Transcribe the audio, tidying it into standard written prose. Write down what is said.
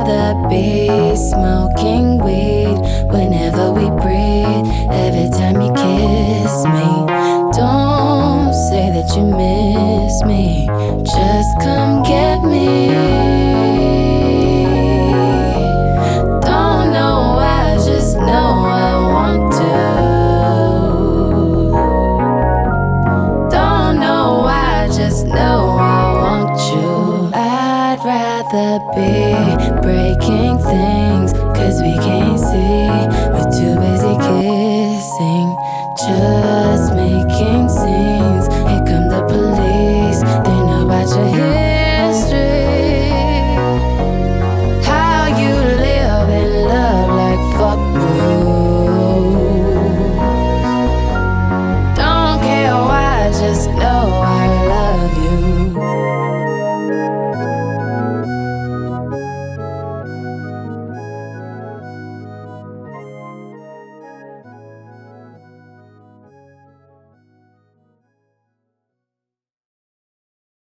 rather be smoking weed whenever we breathe. Every time you kiss me, don't say that you miss me. Just come get me. Don't know why, just know I want to. Don't know why, just know I want you. I'd rather be breaking things, 'cause we can't see. We're too busy kissing. Just